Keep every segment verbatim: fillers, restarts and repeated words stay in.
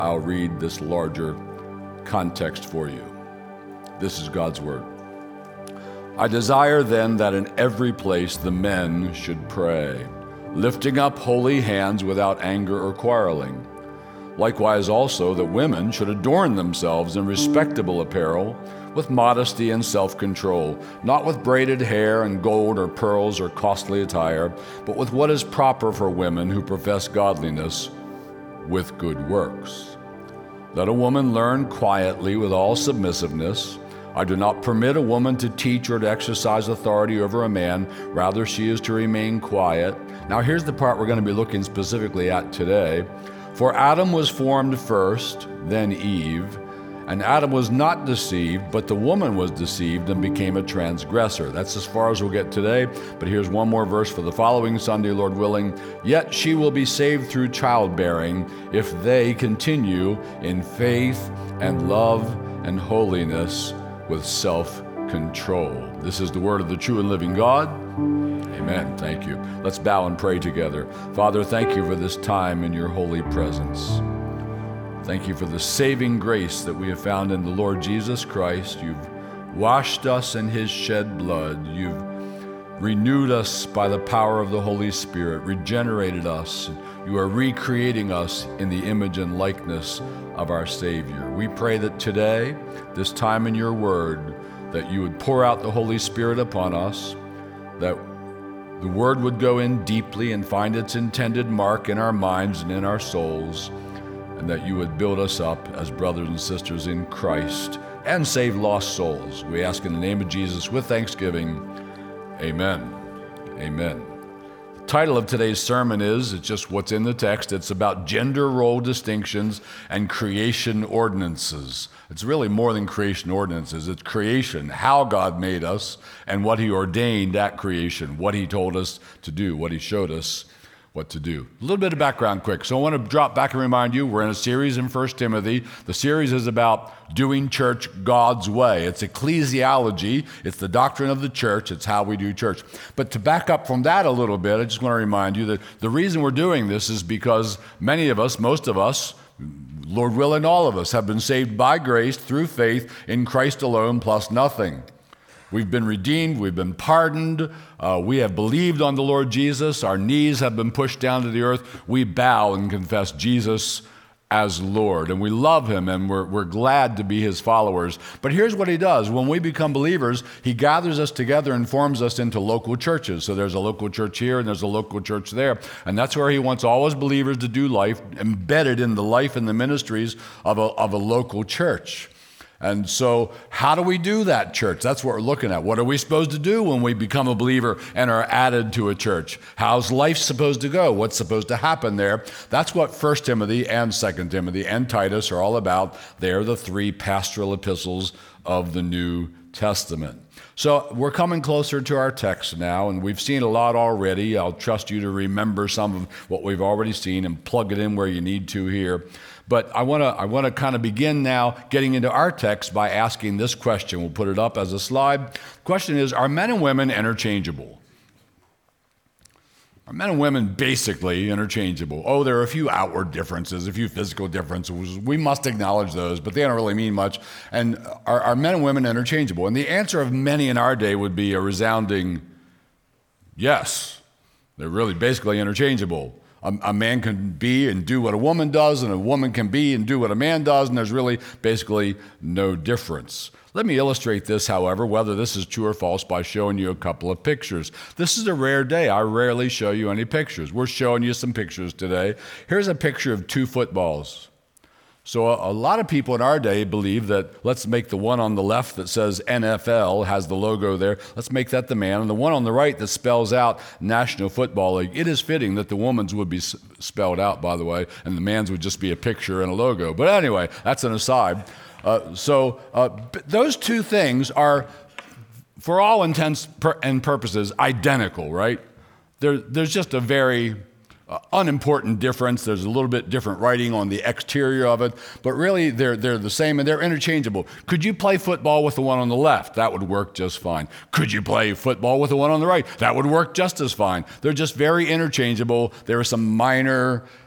I'll read this larger context for you. This is God's word. I desire then that in every place the men should pray, lifting up holy hands without anger or quarreling. Likewise also that women should adorn themselves in respectable apparel, with modesty and self-control, not with braided hair and gold or pearls or costly attire, but with what is proper for women who profess godliness, with good works. Let a woman learn quietly with all submissiveness. I do not permit a woman to teach or to exercise authority over a man. Rather, she is to remain quiet. Now, here's the part we're going to be looking specifically at today. For Adam was formed first, then Eve. And Adam was not deceived, but the woman was deceived and became a transgressor. That's as far as we'll get today, but here's one more verse for the following Sunday, Lord willing. Yet she will be saved through childbearing if they continue in faith and love and holiness with self-control. This is the word of the true and living God. Amen. Thank you. Let's bow and pray together. Father, thank you for this time in your holy presence. Thank you for the saving grace that we have found in the Lord Jesus Christ. You've washed us in his shed blood. You've renewed us by the power of the Holy Spirit, regenerated us. You are recreating us in the image and likeness of our Savior. We pray that today, this time in your word, that you would pour out the Holy Spirit upon us, that the word would go in deeply and find its intended mark in our minds and in our souls, and that you would build us up as brothers and sisters in Christ and save lost souls. We ask in the name of Jesus with thanksgiving. Amen. Amen. The title of today's sermon is, it's just what's in the text. It's about gender role distinctions and creation ordinances. It's really more than creation ordinances. It's creation, how God made us and what he ordained at creation, what he told us to do, what he showed us what to do. A little bit of background quick. So I want to drop back and remind you, we're in a series in First Timothy. The series is about doing church God's way. It's ecclesiology. It's the doctrine of the church. It's how we do church. But to back up from that a little bit, I just want to remind you that the reason we're doing this is because many of us, most of us, Lord willing, all of us have been saved by grace through faith in Christ alone plus nothing. We've been redeemed, we've been pardoned, uh, we have believed on the Lord Jesus, our knees have been pushed down to the earth, we bow and confess Jesus as Lord, and we love him and we're, we're glad to be his followers. But here's what he does. When we become believers, he gathers us together and forms us into local churches. So there's a local church here and there's a local church there, and that's where he wants all his believers to do life, embedded in the life and the ministries of a, of a local church. And so how do we do that, church? That's what we're looking at. What are we supposed to do when we become a believer and are added to a church? How's life supposed to go? What's supposed to happen there? That's what First Timothy and Second Timothy and Titus are all about. They're the three pastoral epistles of the New Testament. So we're coming closer to our text now, and we've seen a lot already. I'll trust you to remember some of what we've already seen and plug it in where you need to here. But I want to I want to kind of begin now getting into our text by asking this question. We'll put it up as a slide. The question is, are men and women interchangeable? Are men and women basically interchangeable? Oh, there are a few outward differences, a few physical differences. We must acknowledge those, but they don't really mean much. And are, are men and women interchangeable? And the answer of many in our day would be a resounding yes. They're really basically interchangeable. A, a man can be and do what a woman does, and a woman can be and do what a man does, and there's really basically no difference. Let me illustrate this, however, whether this is true or false, by showing you a couple of pictures. This is a rare day. I rarely show you any pictures. We're showing you some pictures today. Here's a picture of two footballs. So a, a lot of people in our day believe that let's make the one on the left that says N F L, has the logo there, let's make that the man. And the one on the right that spells out National Football League, it is fitting that the woman's would be s- spelled out, by the way, and the man's would just be a picture and a logo. But anyway, that's an aside. Uh, so uh, b- those two things are, for all intents per- and purposes, identical, right? There, there's just a very uh, unimportant difference. There's a little bit different writing on the exterior of it, but really they're they're the same and they're interchangeable. Could you play football with the one on the left? That would work just fine. Could you play football with the one on the right? That would work just as fine. They're just very interchangeable. There are some minor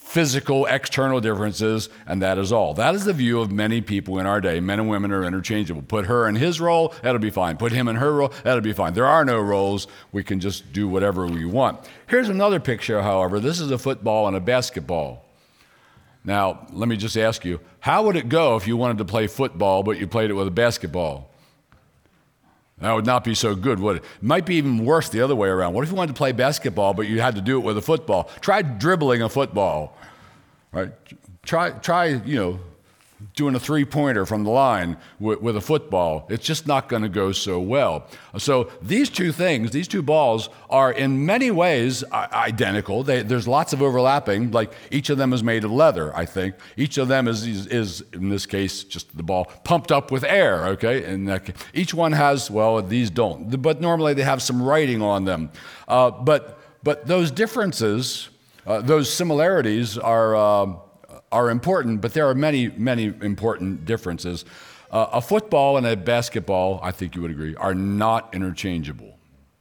physical, external differences, and that is all. That is the view of many people in our day. Men and women are interchangeable. Put her in his role, that'll be fine. Put him in her role, that'll be fine. There are no roles. We can just do whatever we want. Here's another picture, however. This is a football and a basketball. Now, let me just ask you, how would it go if you wanted to play football, but you played it with a basketball? That would not be so good, would it? It might be even worse the other way around. What if you wanted to play basketball, but you had to do it with a football? Try dribbling a football, right? Try, try, you know, doing a three-pointer from the line with, with a football. It's just not going to go so well. So these two things, these two balls, are in many ways identical. They, there's lots of overlapping. Like each of them is made of leather, I think. Each of them is, is, is in this case, just the ball pumped up with air, okay? And that, each one has, well, these don't. But normally they have some writing on them. Uh, but, but those differences, uh, those similarities are... Uh, are important, but there are many, many important differences. Uh, a football and a basketball, I think you would agree, are not interchangeable.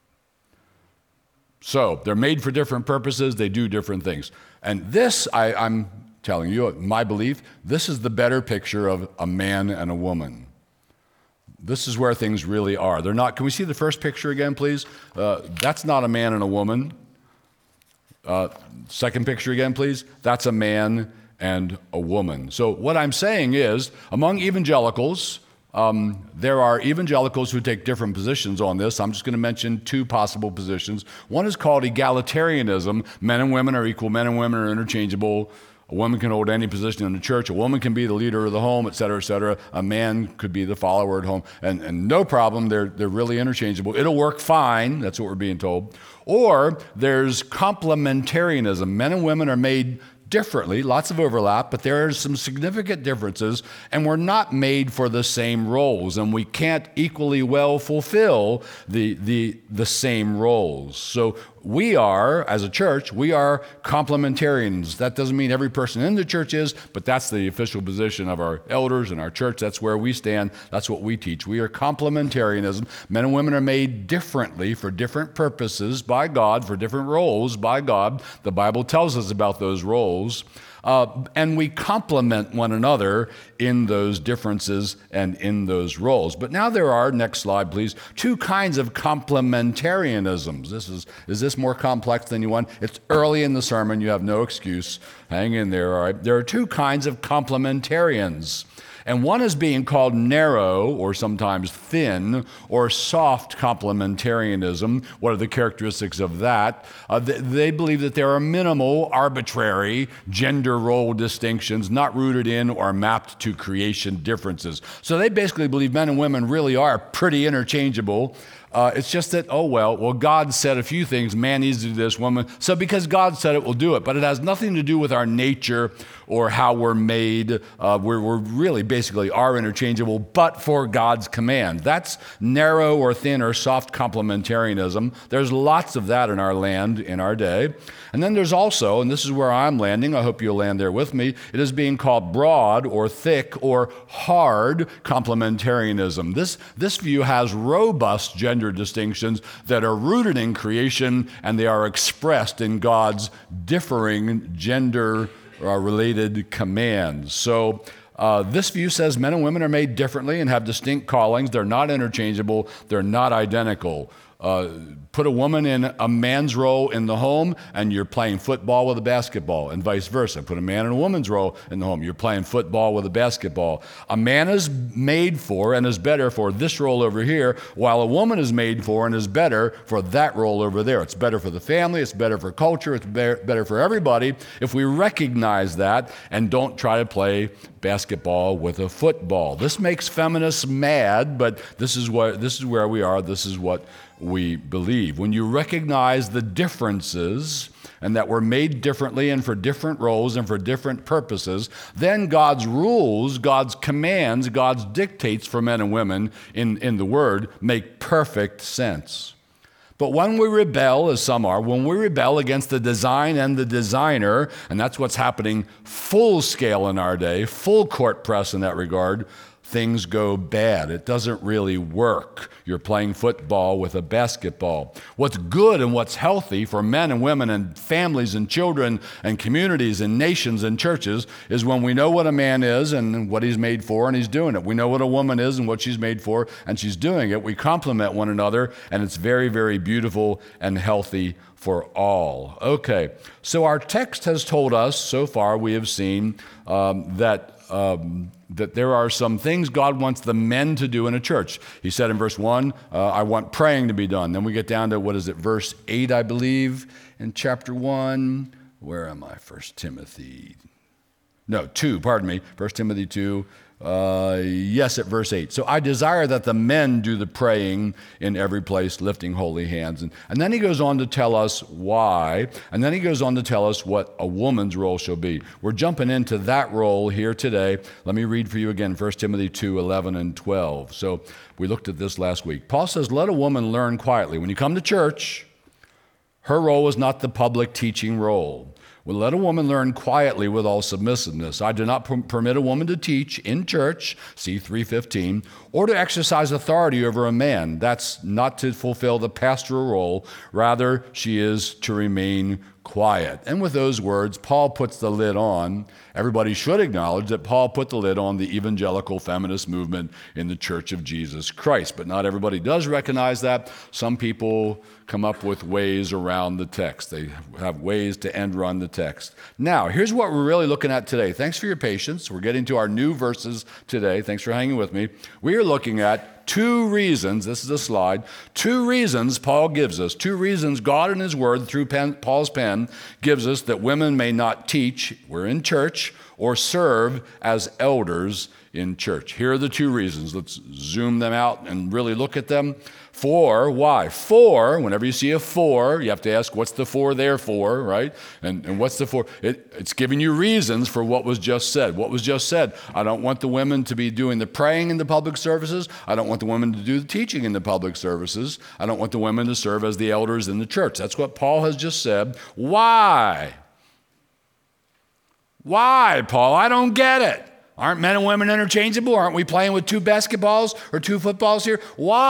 So they're made for different purposes, they do different things. And this, I, I'm telling you, my belief, this is the better picture of a man and a woman. This is where things really are. They're not, can we see the first picture again, please? Uh, that's not a man and a woman. Uh, second picture again, please. That's a man and a woman. So what I'm saying is, among evangelicals, um, there are evangelicals who take different positions on this. I'm just going to mention two possible positions. One is called egalitarianism. Men and women are equal. Men and women are interchangeable. A woman can hold any position in the church. A woman can be the leader of the home, et cetera, et cetera. A man could be the follower at home. And, and no problem, they're, they're really interchangeable. It'll work fine. That's what we're being told. Or there's complementarianism. Men and women are made differently, lots of overlap, but there are some significant differences, and we're not made for the same roles, and we can't equally well fulfill the, the, the same roles. So we are, as a church, we are complementarians. That doesn't mean every person in the church is, but that's the official position of our elders in our church. That's where we stand. That's what we teach. We are complementarianism. Men and women are made differently for different purposes by God, for different roles by God. The Bible tells us about those roles. Uh, and we complement one another in those differences and in those roles. But now there are, next slide please, two kinds of complementarianisms. This is, is this more complex than you want? It's early in the sermon, you have no excuse. Hang in there, all right? There are two kinds of complementarians. And one is being called narrow, or sometimes thin, or soft complementarianism. What are the characteristics of that? Uh, they, they believe that there are minimal, arbitrary gender role distinctions not rooted in or mapped to creation differences. So they basically believe men and women really are pretty interchangeable. Uh, it's just that, oh, well, well, God said a few things. Man needs to do this, woman. So because God said it, we'll do it. But it has nothing to do with our nature or how we're made. Uh, we're, we're really basically are interchangeable, but for God's command. That's narrow or thin or soft complementarianism. There's lots of that in our land, in our day. And then there's also, and this is where I'm landing, I hope you'll land there with me, it is being called broad or thick or hard complementarianism. This, this view has robust gender distinctions that are rooted in creation, and they are expressed in God's differing gender-related commands. So uh, this view says men and women are made differently and have distinct callings. They're not interchangeable. They're not identical. Uh, put a woman in a man's role in the home, and you're playing football with a basketball, and vice versa. Put a man in a woman's role in the home, you're playing football with a basketball. A man is made for and is better for this role over here, while a woman is made for and is better for that role over there. It's better for the family, it's better for culture, it's better for everybody if we recognize that and don't try to play basketball with a football. This makes feminists mad, but this is what this is where we are. This is what we believe. When you recognize the differences and that we're made differently and for different roles and for different purposes, then God's rules, God's commands, God's dictates for men and women in, in the Word make perfect sense. But when we rebel, as some are, when we rebel against the design and the designer, and that's what's happening full scale in our day, full court press in that regard, things go bad. It doesn't really work. You're playing football with a basketball. What's good and what's healthy for men and women and families and children and communities and nations and churches is when we know what a man is and what he's made for and he's doing it. We know what a woman is and what she's made for and she's doing it. We complement one another, and it's very, very beautiful and healthy for all. Okay, so our text has told us, so far we have seen um, that um, that there are some things God wants the men to do in a church. He said in verse one, uh, I want praying to be done. Then we get down to, what is it, verse eight, I believe, in chapter one. Where am I? First Timothy. No, two, pardon me. First Timothy two. Uh, yes, at verse eight. So I desire that the men do the praying in every place, lifting holy hands. And, and then he goes on to tell us why. And then he goes on to tell us what a woman's role shall be. We're jumping into that role here today. Let me read for you again, First Timothy two, eleven and twelve. So we looked at this last week. Paul says, let a woman learn quietly. When you come to church, her role is not the public teaching role. Well, let a woman learn quietly with all submissiveness. I do not per- permit a woman to teach in church, see three fifteen, or to exercise authority over a man. That's not to fulfill the pastoral role. Rather, she is to remain quiet. And with those words, Paul puts the lid on. Everybody should acknowledge that Paul put the lid on the evangelical feminist movement in the Church of Jesus Christ. But not everybody does recognize that. Some people come up with ways around the text. They have ways to end run the text. Now, here's what we're really looking at today. Thanks for your patience. We're getting to our new verses today. Thanks for hanging with me. We are looking at two reasons, this is a slide, two reasons Paul gives us, two reasons God in his word through pen, Paul's pen gives us that women may not teach, we're in church, or serve as elders in church. Here are the two reasons. Let's zoom them out and really look at them. For, why? For, whenever you see a for, you have to ask, what's the for there for, right? And, and what's the for? It, it's giving you reasons for what was just said. What was just said? I don't want the women to be doing the praying in the public services. I don't want the women to do the teaching in the public services. I don't want the women to serve as the elders in the church. That's what Paul has just said. Why? Why, Paul? I don't get it. Aren't men and women interchangeable? Aren't we playing with two basketballs or two footballs here?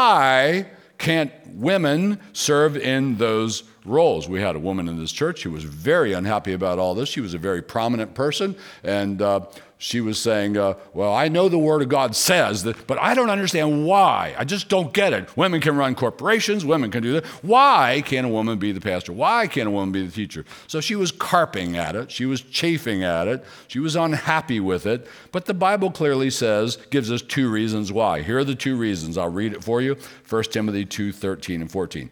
Why can't women serve in those roles? We had a woman in this church who was very unhappy about all this. She was a very prominent person, and uh, she was saying, uh, well, I know the Word of God says that, but I don't understand why. I just don't get it. Women can run corporations. Women can do that. Why can't a woman be the pastor? Why can't a woman be the teacher? So she was carping at it. She was chafing at it. She was unhappy with it. But the Bible clearly says, gives us two reasons why. Here are the two reasons. I'll read it for you. First Timothy two, thirteen and fourteen.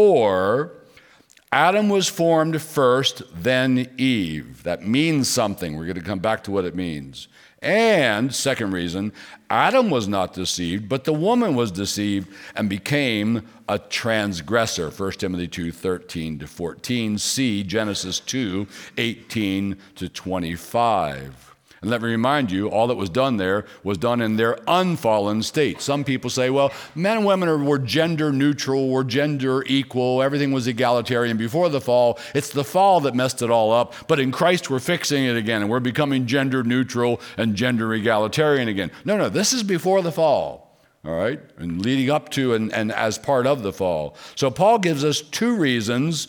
For Adam was formed first, then Eve. That means something. We're going to come back to what it means. And, second reason, Adam was not deceived, but the woman was deceived and became a transgressor. First Timothy two, thirteen to fourteen. See Genesis two, eighteen to twenty-five. And let me remind you, all that was done there was done in their unfallen state. Some people say, well, men and women are, were gender neutral, were gender equal, everything was egalitarian before the fall. It's the fall that messed it all up. But in Christ, we're fixing it again, and we're becoming gender neutral and gender egalitarian again. No, no, this is before the fall. All right, and leading up to and, and as part of the fall. So Paul gives us two reasons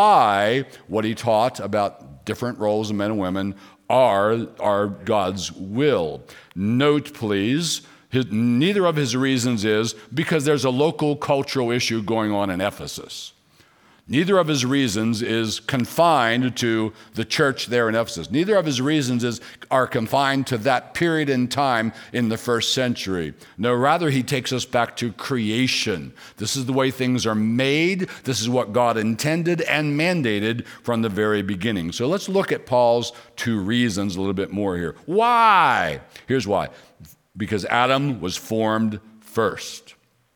why what he taught about different roles of men and women are, are God's will. Note, please, his, neither of his reasons is because there's a local cultural issue going on in Ephesus. Neither of his reasons is confined to the church there in Ephesus. Neither of his reasons is, are confined to that period in time in the first century. No, rather he takes us back to creation. This is the way things are made. This is what God intended and mandated from the very beginning. So let's look at Paul's two reasons a little bit more here. Why? Here's why. Because Adam was formed first.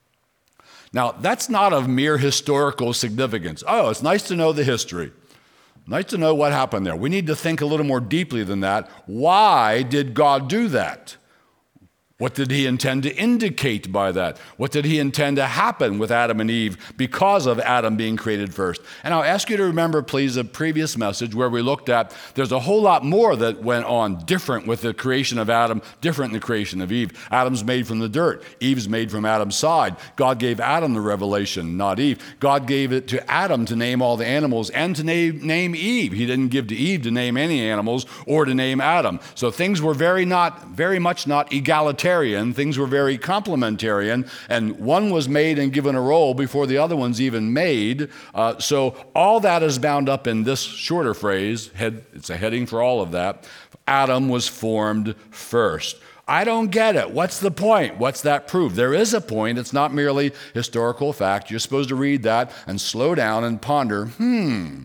Now, that's not of mere historical significance. Oh, it's nice to know the history. Nice to know what happened there. We need to think a little more deeply than that. Why did God do that? What did he intend to indicate by that? What did he intend to happen with Adam and Eve because of Adam being created first? And I'll ask you to remember, please, a previous message where we looked at there's a whole lot more that went on different with the creation of Adam, different in the creation of Eve. Adam's made from the dirt. Eve's made from Adam's side. God gave Adam the revelation, not Eve. God gave it to Adam to name all the animals and to name, name Eve. He didn't give to Eve to name any animals or to name Adam. So things were very not, very much not egalitarian. Things were very complementarian, and one was made and given a role before the other one's even made. Uh, so all that is bound up in this shorter phrase. Head, it's a heading for all of that. Adam was formed first. I don't get it. What's the point? What's that prove? There is a point. It's not merely historical fact. You're supposed to read that and slow down and ponder, hmm,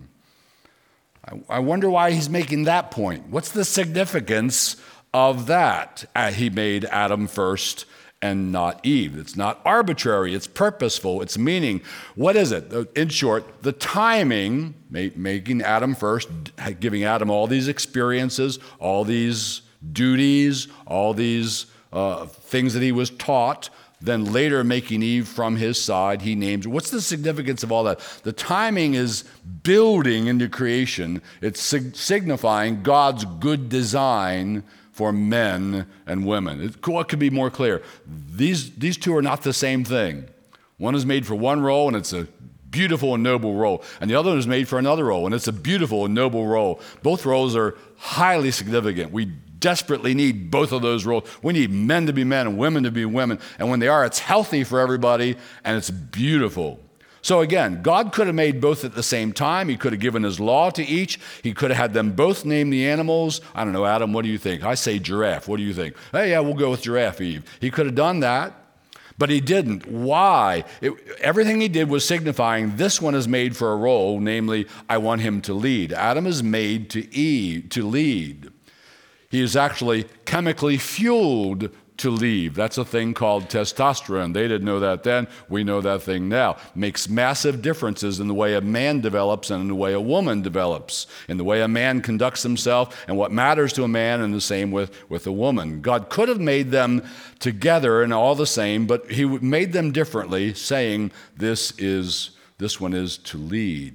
I, I wonder why he's making that point. What's the significance of that? Uh, he made Adam first and not Eve. It's not arbitrary. It's purposeful. It's meaning. What is it? In short, the timing, making Adam first, giving Adam all these experiences, all these duties, all these uh, things that he was taught, then later making Eve from his side, he names. What's the significance of all that? The timing is building into creation. It's sig- signifying God's good design for men and women. It, what could be more clear? These, these two are not the same thing. One is made for one role, and it's a beautiful and noble role. And the other one is made for another role, and it's a beautiful and noble role. Both roles are highly significant. We desperately need both of those roles. We need men to be men and women to be women. And when they are, it's healthy for everybody, and it's beautiful. So again, God could have made both at the same time. He could have given his law to each. He could have had them both name the animals. I don't know, Adam, what do you think? I say giraffe. What do you think? Hey, yeah, we'll go with giraffe, Eve. He could have done that, but he didn't. Why? It, everything he did was signifying this one is made for a role, namely, I want him to lead. Adam is made to Eve, to lead. He is actually chemically fueled to lead. That's a thing called testosterone. They didn't know that then. We know that thing now. Makes massive differences in the way a man develops and in the way a woman develops, in the way a man conducts himself and what matters to a man, and the same with, with a woman. God could have made them together and all the same, but he made them differently, saying this is this one is to lead.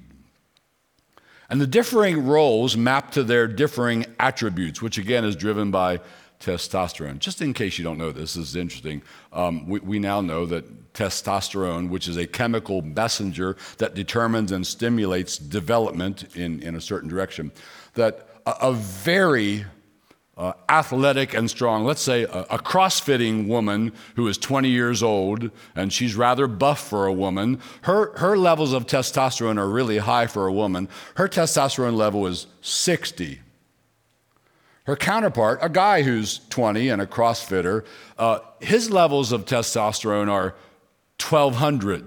And the differing roles map to their differing attributes, which again is driven by testosterone. Just in case you don't know this, this is interesting. Um, we, we now know that testosterone, which is a chemical messenger that determines and stimulates development in, in a certain direction, that a, a very uh, athletic and strong, let's say a, a crossfitting woman who is twenty years old and she's rather buff for a woman, her, her levels of testosterone are really high for a woman. Her testosterone level is sixty. Her counterpart, a guy who's twenty and a CrossFitter, uh, his levels of testosterone are twelve hundred.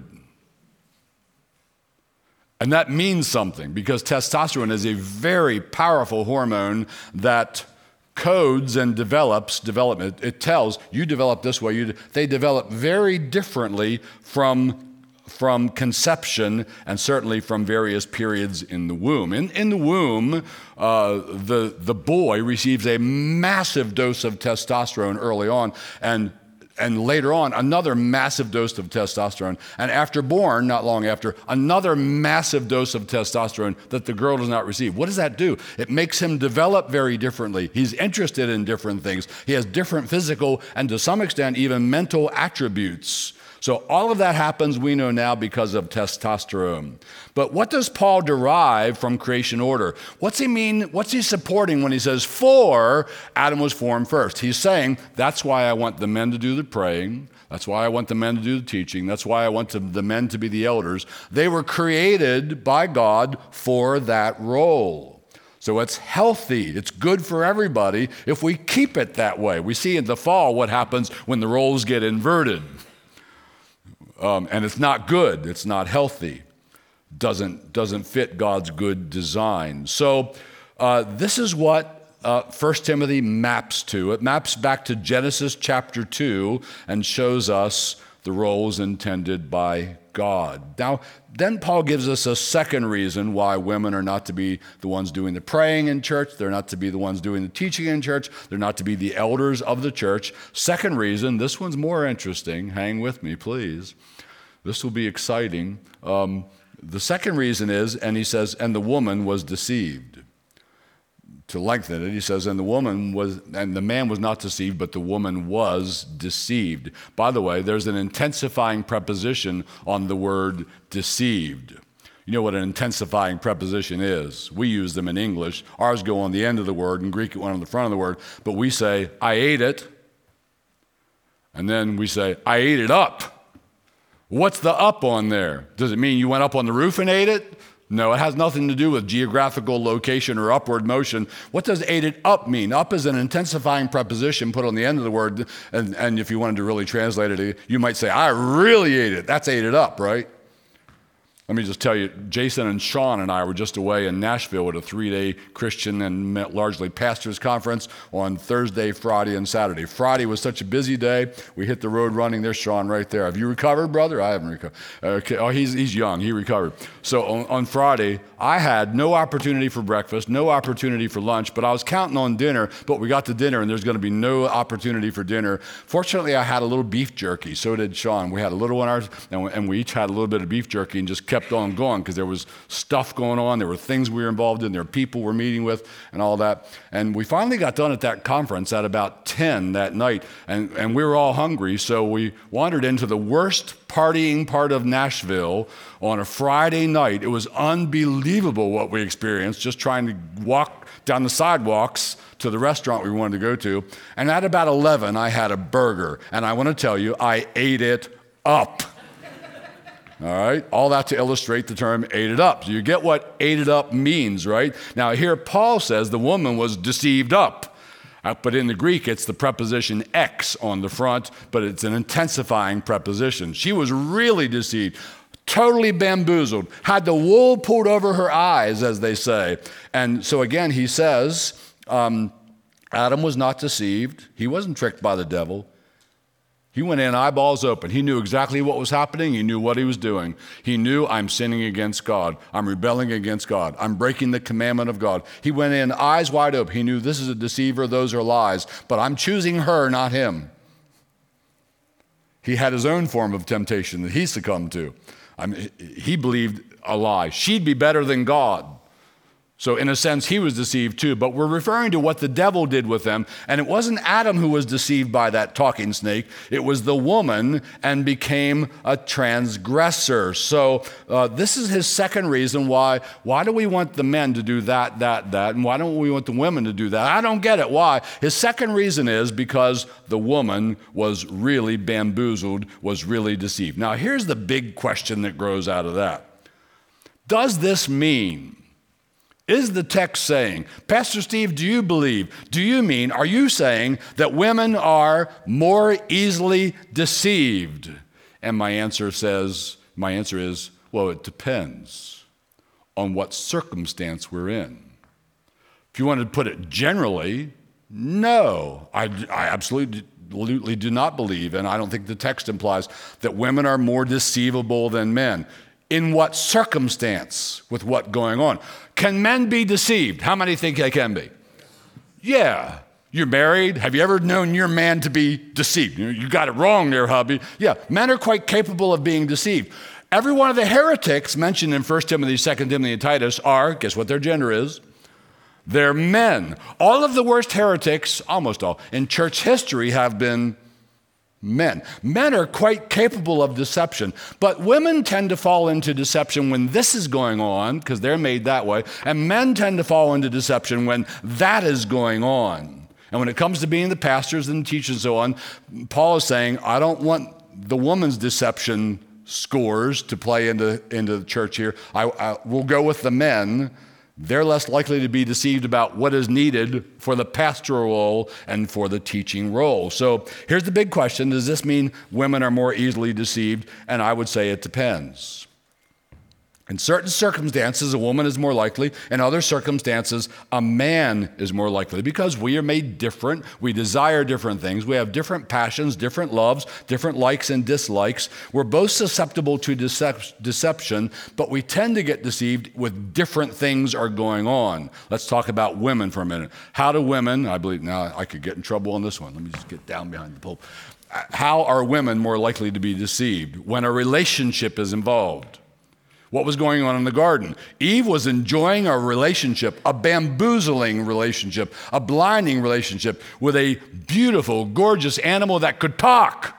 And that means something because testosterone is a very powerful hormone that codes and develops development. It tells you develop this way. You, they develop very differently from from conception and certainly from various periods in the womb. In, in the womb, uh, the, the boy receives a massive dose of testosterone early on, and, and later on, another massive dose of testosterone. And after born, not long after, another massive dose of testosterone that the girl does not receive. What does that do? It makes him develop very differently. He's interested in different things. He has different physical and to some extent even mental attributes. So all of that happens, we know now, because of testosterone. But what does Paul derive from creation order? What's he mean? What's he supporting when he says, for Adam was formed first? He's saying, that's why I want the men to do the praying. That's why I want the men to do the teaching. That's why I want to, the men to be the elders. They were created by God for that role. So it's healthy. It's good for everybody if we keep it that way. We see in the fall what happens when the roles get inverted. Um, and it's not good. It's not healthy. Doesn't, doesn't fit God's good design. So uh, this is what uh, First Timothy maps to. It maps back to Genesis chapter two and shows us the roles intended by God. Now, then Paul gives us a second reason why women are not to be the ones doing the praying in church. They're not to be the ones doing the teaching in church. They're not to be the elders of the church. Second reason, this one's more interesting. Hang with me, please. This will be exciting. Um, the second reason is, and he says, and the woman was deceived. To lengthen it, he says, and the woman was, and the man was not deceived, but the woman was deceived. By the way, there's an intensifying preposition on the word deceived. You know what an intensifying preposition is. We use them in English. Ours go on the end of the word. In Greek, it went on the front of the word. But we say, I ate it. And then we say, I ate it up. What's the up on there? Does it mean you went up on the roof and ate it? No, it has nothing to do with geographical location or upward motion. What does ate it up mean? Up is an intensifying preposition put on the end of the word, and, and if you wanted to really translate it, you might say, I really ate it. That's ate it up, right? Let me just tell you, Jason and Sean and I were just away in Nashville at a three-day Christian and largely pastors conference on Thursday, Friday, and Saturday. Friday was such a busy day. We hit the road running. There's Sean right there. Have you recovered, brother? I haven't recovered. Okay. Oh, he's, he's young. He recovered. So on, on Friday, I had no opportunity for breakfast, no opportunity for lunch, but I was counting on dinner, but we got to dinner, and there's going to be no opportunity for dinner. Fortunately, I had a little beef jerky. So did Sean. We had a little one, ours, and we, and we each had a little bit of beef jerky and just kept kept on going because there was stuff going on. There were things we were involved in. There were people we're meeting with and all that. And we finally got done at that conference at about ten that night, and, and we were all hungry, so we wandered into the worst partying part of Nashville on a Friday night. It was unbelievable what we experienced just trying to walk down the sidewalks to the restaurant we wanted to go to. And at about eleven, I had a burger, and I want to tell you, I ate it up. All right, all that to illustrate the term ate it up. So you get what ate it up means, right? Now here Paul says the woman was deceived up. Uh, but in the Greek, it's the preposition ex on the front, but it's an intensifying preposition. She was really deceived, totally bamboozled, had the wool pulled over her eyes, as they say. And so again, he says, um, Adam was not deceived. He wasn't tricked by the devil. He went in eyeballs open. He knew exactly what was happening. He knew what he was doing. He knew, I'm sinning against God. I'm rebelling against God. I'm breaking the commandment of God. He went in eyes wide open. He knew this is a deceiver. Those are lies. But I'm choosing her, not him. He had his own form of temptation that he succumbed to. I mean, he believed a lie. She'd be better than God. So in a sense, he was deceived too, but we're referring to what the devil did with them. And it wasn't Adam who was deceived by that talking snake. It was the woman and became a transgressor. So uh, this is his second reason why, why do we want the men to do that, that, that? And why don't we want the women to do that? I don't get it. Why? His second reason is because the woman was really bamboozled, was really deceived. Now here's the big question that grows out of that. Does this mean, is the text saying, Pastor Steve, do you believe, do you mean, are you saying that women are more easily deceived? And my answer says, my answer is, well, it depends on what circumstance we're in. If you wanted to put it generally, no, I, I absolutely absolutely do not believe, and I don't think the text implies that women are more deceivable than men. In what circumstance with what going on? Can men be deceived? How many think they can be? Yeah. You're married. Have you ever known your man to be deceived? You got it wrong there, hubby. Yeah, men are quite capable of being deceived. Every one of the heretics mentioned in First Timothy, Second Timothy, and Titus are, guess what their gender is? They're men. All of the worst heretics, almost all, in church history have been men. Men are quite capable of deception, but women tend to fall into deception when this is going on, because they're made that way, and men tend to fall into deception when that is going on. And when it comes to being the pastors and teachers and so on, Paul is saying, I don't want the woman's deception scores to play into, into the church here. I, I will go with the men. They're less likely to be deceived about what is needed for the pastoral role and for the teaching role. So here's the big question. Does this mean women are more easily deceived? And I would say it depends. In certain circumstances, a woman is more likely. In other circumstances, a man is more likely because we are made different. We desire different things. We have different passions, different loves, different likes and dislikes. We're both susceptible to decep- deception, but we tend to get deceived with different things are going on. Let's talk about women for a minute. How do women, I believe, now I could get in trouble on this one. Let me just get down behind the pulpit. How are women more likely to be deceived? When a relationship is involved. What was going on in the garden? Eve was enjoying a relationship, a bamboozling relationship, a blinding relationship with a beautiful, gorgeous animal that could talk.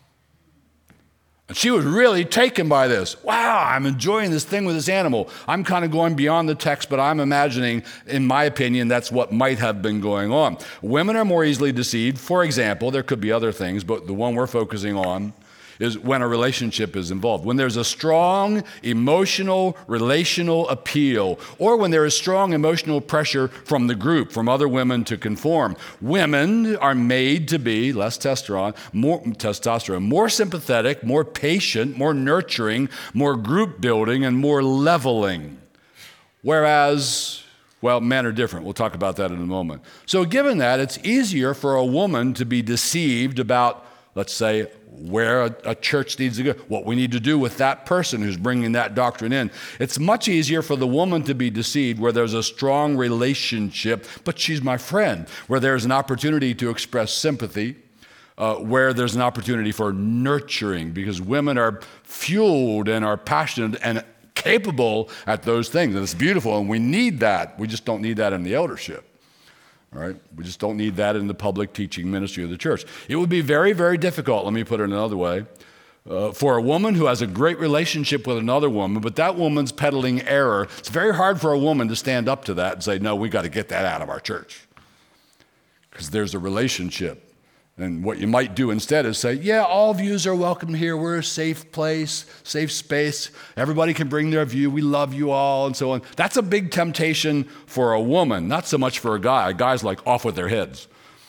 And she was really taken by this. Wow, I'm enjoying this thing with this animal. I'm kind of going beyond the text, but I'm imagining, in my opinion, that's what might have been going on. Women are more easily deceived. For example, there could be other things, but the one we're focusing on is when a relationship is involved. When there's a strong emotional, relational appeal, or when there is strong emotional pressure from the group, from other women to conform. Women are made to be, less testosterone, more testosterone, more sympathetic, more patient, more nurturing, more group building, and more leveling. Whereas, well, men are different. We'll talk about that in a moment. So given that, it's easier for a woman to be deceived about, let's say, where a, a church needs to go, what we need to do with that person who's bringing that doctrine in. It's much easier for the woman to be deceived where there's a strong relationship, but she's my friend, where there's an opportunity to express sympathy, uh, where there's an opportunity for nurturing, because women are fueled and are passionate and capable at those things. And it's beautiful, and we need that. We just don't need that in the eldership. All right? We just don't need that in the public teaching ministry of the church. It would be very, very difficult, let me put it another way, uh, for a woman who has a great relationship with another woman, but that woman's peddling error. It's very hard for a woman to stand up to that and say, no, we got to get that out of our church. Because there's a relationship. And what you might do instead is say, yeah, all views are welcome here. We're a safe place, safe space. Everybody can bring their view. We love you all, and so on. That's a big temptation for a woman, not so much for a guy. A guy's like off with their heads.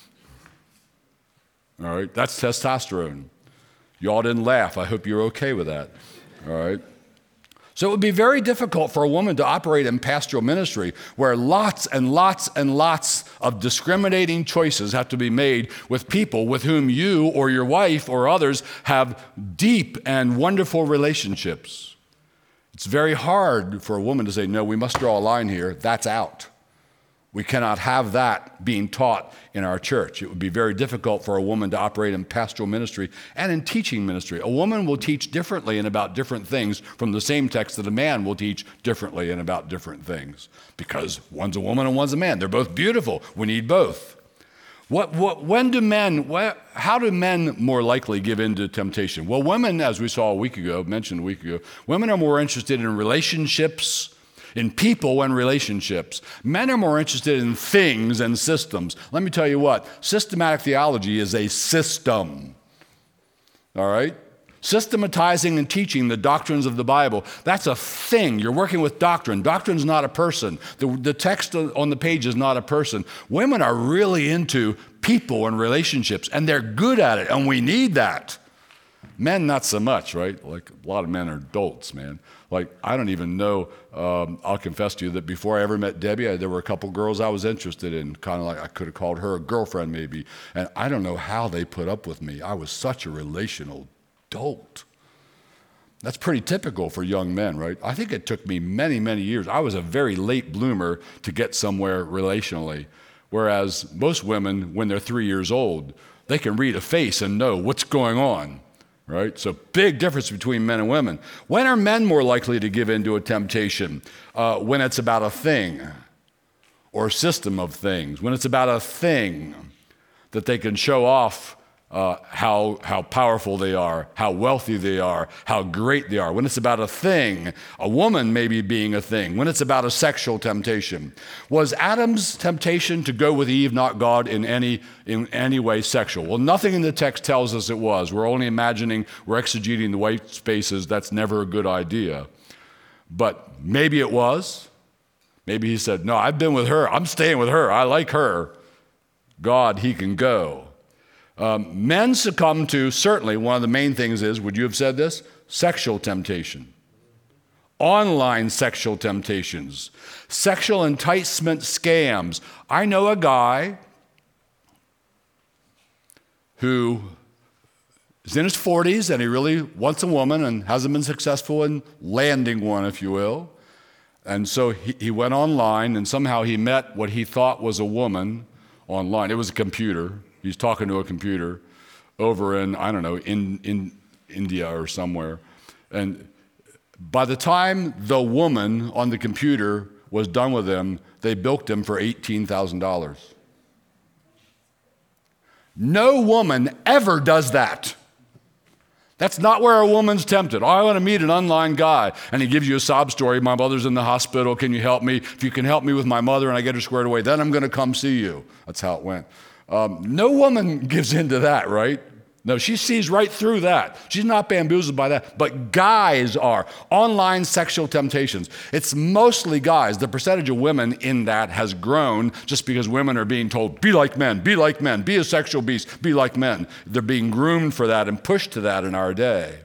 All right, that's testosterone. You all didn't laugh. I hope you're okay with that. All right. So it would be very difficult for a woman to operate in pastoral ministry where lots and lots and lots of discriminating choices have to be made with people with whom you or your wife or others have deep and wonderful relationships. It's very hard for a woman to say, no, we must draw a line here. That's out. We cannot have that being taught in our church. It would be very difficult for a woman to operate in pastoral ministry and in teaching ministry. A woman will teach differently and about different things from the same text that a man will teach differently and about different things, because one's a woman and one's a man. They're both beautiful. We need both. What, what, when do men, what, how do men more likely give in to temptation? Well, women, as we saw a week ago, mentioned a week ago, women are more interested in relationships, in people and relationships. Men are more interested in things and systems. Let me tell you what, systematic theology is a system, all right? Systematizing and teaching the doctrines of the Bible, that's a thing. You're working with doctrine. Doctrine's not a person. The, the text on the page is not a person. Women are really into people and relationships, and they're good at it, and we need that. Men, not so much, right? Like a lot of men are dolts, man. Like, I don't even know, um, I'll confess to you that before I ever met Debbie, I, there were a couple girls I was interested in, kind of like I could have called her a girlfriend maybe. And I don't know how they put up with me. I was such a relational dolt. That's pretty typical for young men, right? I think it took me many, many years. I was a very late bloomer to get somewhere relationally, whereas most women, when they're three years old, they can read a face and know what's going on. Right? So big difference between men and women. When are men more likely to give in to a temptation? Uh, when it's about a thing or a system of things. When it's about a thing that they can show off uh, how, how powerful they are, how wealthy they are, how great they are. When it's about a thing, a woman maybe being a thing. When it's about a sexual temptation. Was Adam's temptation to go with Eve, not God, in any, in any way sexual? Well, nothing in the text tells us it was. We're only imagining, we're exegeting the white spaces. That's never a good idea. But maybe it was. Maybe he said, no, I've been with her. I'm staying with her. I like her. God, he can go. Um, men succumb to, certainly, one of the main things is, would you have said this? Sexual temptation. online sexual temptations, sexual enticement scams. I know a guy who is in his forties and he really wants a woman and hasn't been successful in landing one, if you will. And so he, he went online and somehow he met what he thought was a woman online. It was a computer. He's talking to a computer over in, I don't know, in, in India or somewhere. And by the time the woman on the computer was done with him, they bilked him for eighteen thousand dollars. No woman ever does that. That's not where a woman's tempted. Oh, I want to meet an online guy. And he gives you a sob story. My mother's in the hospital. Can you help me? If you can help me with my mother and I get her squared away, then I'm going to come see you. That's how it went. Um, no woman gives into that, right? No, she sees right through that. She's not bamboozled by that. But guys are. Online sexual temptations. It's mostly guys. The percentage of women in that has grown just because women are being told, be like men, be like men, be a sexual beast, be like men. They're being groomed for that and pushed to that in our day.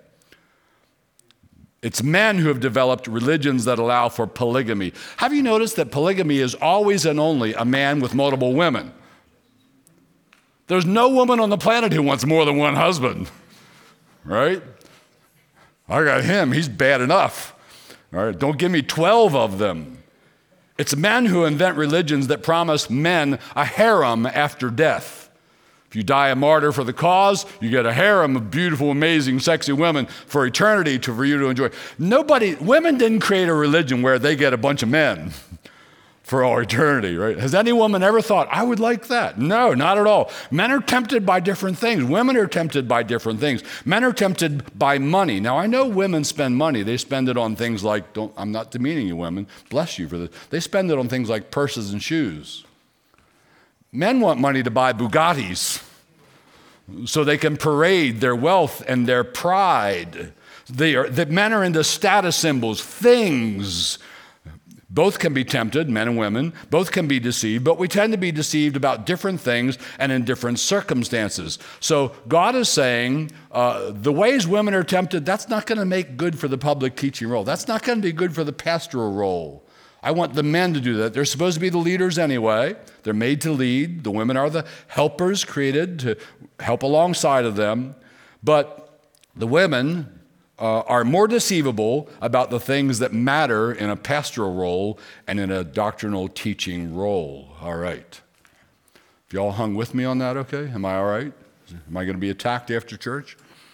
It's men who have developed religions that allow for polygamy. Have you noticed that polygamy is always and only a man with multiple women? There's no woman on the planet who wants more than one husband, right? I got him, he's bad enough. All right, don't give me twelve of them. It's men who invent religions that promise men a harem after death. If you die a martyr for the cause, you get a harem of beautiful, amazing, sexy women for eternity to, for you to enjoy. Nobody, women didn't create a religion where they get a bunch of men for all eternity, right? Has any woman ever thought, I would like that? No, not at all. Men are tempted by different things. Women are tempted by different things. Men are tempted by money. Now, I know women spend money. They spend it on things like, don't, I'm not demeaning you women, bless you for this. They spend it on things like purses and shoes. Men want money to buy Bugattis so they can parade their wealth and their pride. They are, the men are into status symbols, things. Both can be tempted, men and women. Both can be deceived, but we tend to be deceived about different things and in different circumstances. So God is saying uh, the ways women are tempted, that's not going to make good for the public teaching role. That's not going to be good for the pastoral role. I want the men to do that. They're supposed to be the leaders anyway. They're made to lead. The women are the helpers created to help alongside of them. But the women Uh, are more deceivable about the things that matter in a pastoral role and in a doctrinal teaching role. All right. If you all hung with me on that, okay? Am I all right? Am I going to be attacked after church?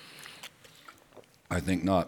I think not.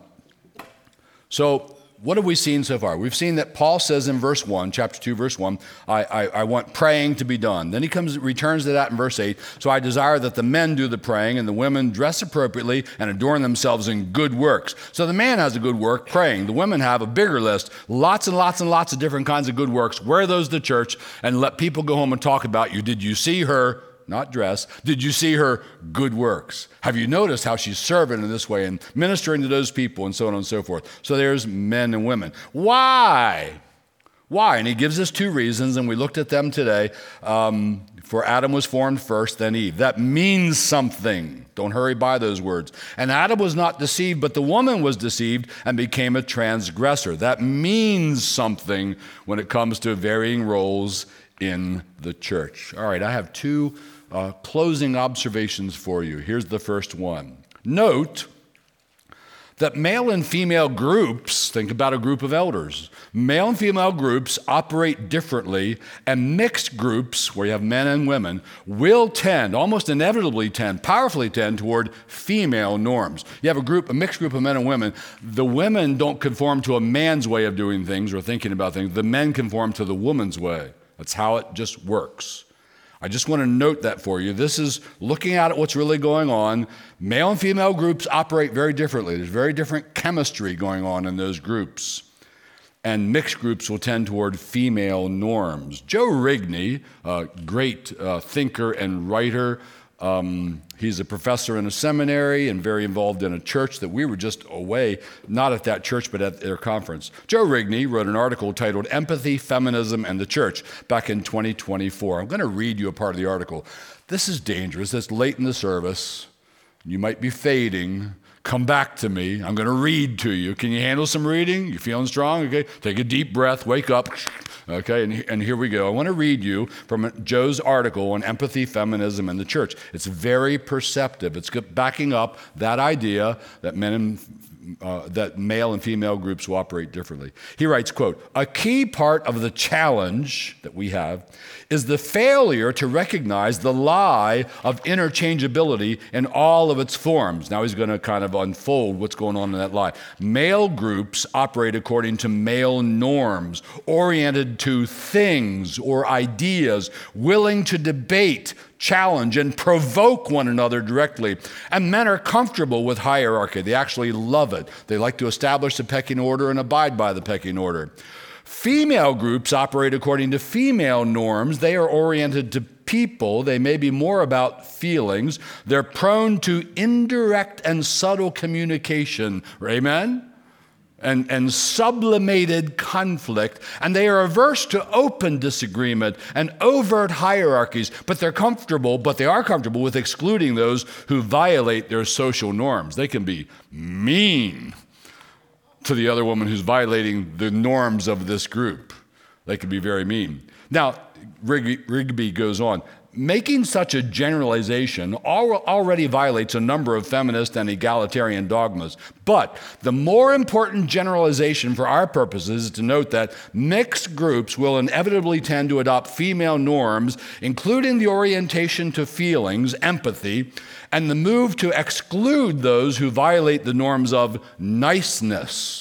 So, what have we seen so far? We've seen that Paul says in verse one, chapter two, verse one, I, I, I want praying to be done. Then he comes, returns to that in verse eight. So I desire that the men do the praying and the women dress appropriately and adorn themselves in good works. So the man has a good work, praying. The women have a bigger list, lots and lots and lots of different kinds of good works. Wear those to church and let people go home and talk about you. Did you see her? Not dress. Did you see her good works? Have you noticed how she's serving in this way and ministering to those people and so on and so forth? So there's men and women. Why? Why? And he gives us two reasons, and we looked at them today. Um, for Adam was formed first, then Eve. That means something. Don't hurry by those words. And Adam was not deceived, but the woman was deceived and became a transgressor. That means something when it comes to varying roles in the church. All right, I have two Uh, closing observations for you. Here's the first one. Note that male and female groups, think about a group of elders, male and female groups operate differently, and mixed groups, where you have men and women, will tend, almost inevitably tend, powerfully tend toward female norms. You have a group, a mixed group of men and women. The women don't conform to a man's way of doing things or thinking about things. The men conform to the woman's way. That's how it just works. I just want to note that for you. This is looking at what's really going on. Male and female groups operate very differently. There's very different chemistry going on in those groups. And mixed groups will tend toward female norms. Joe Rigney, a great uh, thinker and writer, um, he's a professor in a seminary and very involved in a church that we were just away, not at that church, but at their conference. Joe Rigney wrote an article titled Empathy, Feminism, and the Church back in twenty twenty-four. I'm going to read you a part of the article. This is dangerous. It's late in the service. You might be fading. come back to me. I'm going to read to you. Can you handle some reading? You feeling strong? Okay. Take a deep breath. Wake up. Okay. And, and here we go. I want to read you from Joe's article on empathy, feminism, and the church. It's very perceptive. It's backing up that idea that men and Uh, that male and female groups will operate differently. He writes, quote, "A key part of the challenge that we have is the failure to recognize the lie of interchangeability in all of its forms." Now he's going to kind of unfold what's going on in that lie. Male groups operate according to male norms, oriented to things or ideas, willing to debate, challenge, and provoke one another directly. And men are comfortable with hierarchy. They actually love it. They like to establish the pecking order and abide by the pecking order. Female groups operate according to female norms. They are oriented to people. They may be more about feelings. They're prone to indirect and subtle communication. Amen? And, and sublimated conflict, and they are averse to open disagreement and overt hierarchies, but they're comfortable, but they are comfortable with excluding those who violate their social norms. They can be mean to the other woman who's violating the norms of this group. They can be very mean. Now, Rigby, Rigby goes on, making such a generalization already violates a number of feminist and egalitarian dogmas. But the more important generalization for our purposes is to note that mixed groups will inevitably tend to adopt female norms, including the orientation to feelings, empathy, and the move to exclude those who violate the norms of niceness.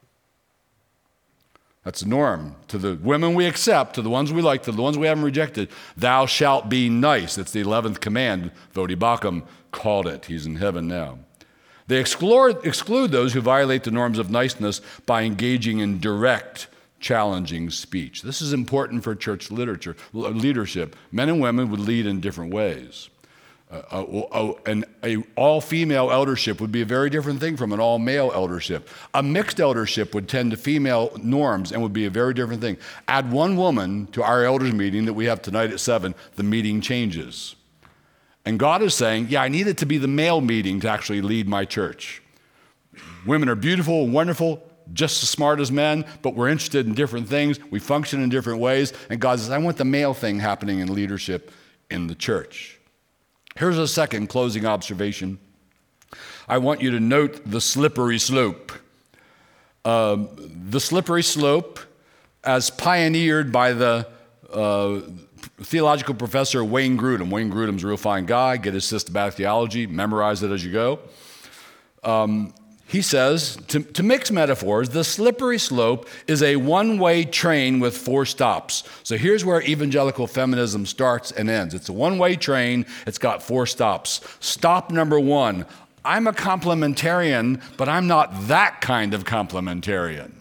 That's the norm. To the women we accept, to the ones we like, to the ones we haven't rejected, thou shalt be nice. That's the eleventh command. Vodi Bakum called it. He's in heaven now. They exclude, exclude those who violate the norms of niceness by engaging in direct, challenging speech. This is important for church literature, leadership. Men and women would lead in different ways. Uh, uh, an a all-female eldership would be a very different thing from an all-male eldership. A mixed eldership would tend to female norms and would be a very different thing. Add one woman to our elders meeting that we have tonight at seven, the meeting changes. And God is saying, yeah, I need it to be the male meeting to actually lead my church. Women are beautiful and wonderful, just as smart as men, but we're interested in different things. We function in different ways. And God says, I want the male thing happening in leadership in the church. Here's a second closing observation. I want you to note the slippery slope. Um, the slippery slope, as pioneered by the uh, theological professor Wayne Grudem. Wayne Grudem's a real fine guy. Get his systematic theology, memorize it as you go. Um, He says, to, to mix metaphors, the slippery slope is a one-way train with four stops. So here's where evangelical feminism starts and ends. It's a one-way train. It's got four stops. Stop number one, I'm a complementarian, but I'm not that kind of complementarian.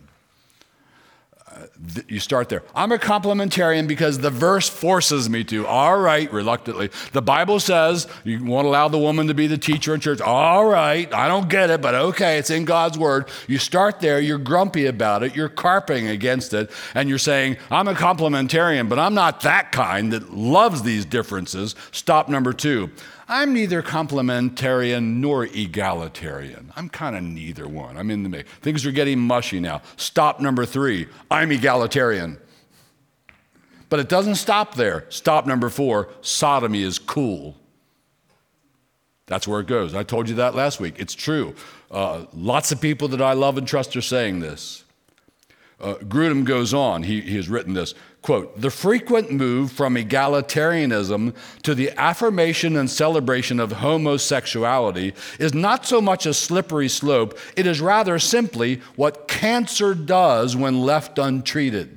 You start there. I'm a complementarian because the verse forces me to. All right, reluctantly. The Bible says you won't allow the woman to be the teacher in church. All right, I don't get it, but okay, it's in God's word. You start there, you're grumpy about it, you're carping against it, and you're saying, I'm a complementarian, but I'm not that kind that loves these differences. Stop number two. I'm neither complementarian nor egalitarian. I'm kind of neither one. I'm in the mix. Things are getting mushy now. Stop number three. I'm egalitarian. But it doesn't stop there. Stop number four. Sodomy is cool. That's where it goes. I told you that last week. It's true. Uh, lots of people that I love and trust are saying this. Uh, Grudem goes on. He, he has written this. Quote, the frequent move from egalitarianism to the affirmation and celebration of homosexuality is not so much a slippery slope, it is rather simply what cancer does when left untreated.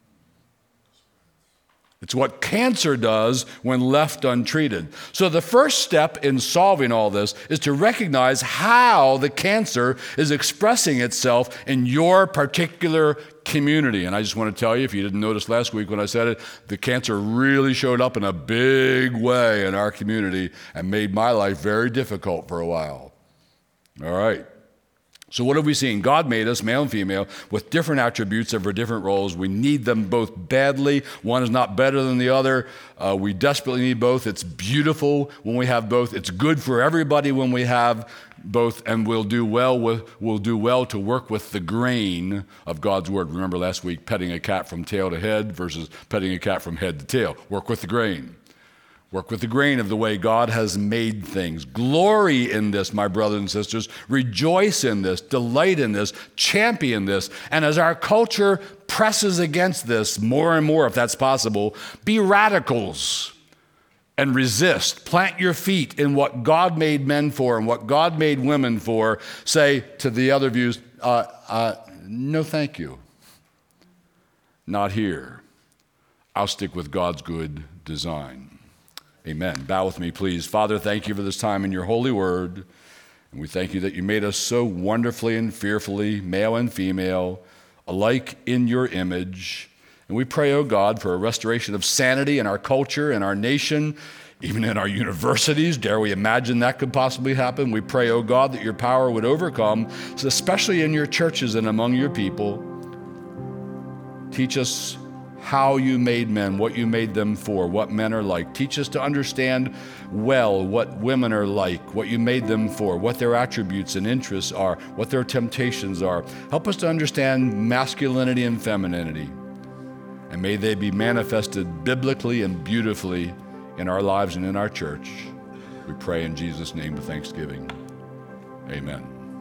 It's what cancer does when left untreated. So the first step in solving all this is to recognize how the cancer is expressing itself in your particular community. And I just want to tell you, if you didn't notice last week when I said it, the cancer really showed up in a big way in our community and made my life very difficult for a while. All right. So what have we seen? God made us, male and female, with different attributes and for different roles. We need them both badly. One is not better than the other. Uh, we desperately need both. It's beautiful when we have both. It's good for everybody when we have both, and we'll do well with, we'll do well to work with the grain of God's word. Remember last week, petting a cat from tail to head versus petting a cat from head to tail. Work with the grain. Work with the grain of the way God has made things. Glory in this, my brothers and sisters. Rejoice in this. Delight in this. Champion this. And as our culture presses against this more and more, if that's possible, be radicals and resist. Plant your feet in what God made men for and what God made women for. Say to the other views, uh, uh, no thank you. Not here. I'll stick with God's good design. Amen. Bow with me, please. Father, thank you for this time in your holy word. And we thank you that you made us so wonderfully and fearfully, male and female, alike in your image. And we pray, oh God, for a restoration of sanity in our culture, in our nation, even in our universities. Dare we imagine that could possibly happen? We pray, oh God, that your power would overcome, especially in your churches and among your people. Teach us how you made men, what you made them for, what men are like. Teach us to understand well what women are like, what you made them for, what their attributes and interests are, what their temptations are. Help us to understand masculinity and femininity. And may they be manifested biblically and beautifully in our lives and in our church. We pray in Jesus' name with thanksgiving. Amen.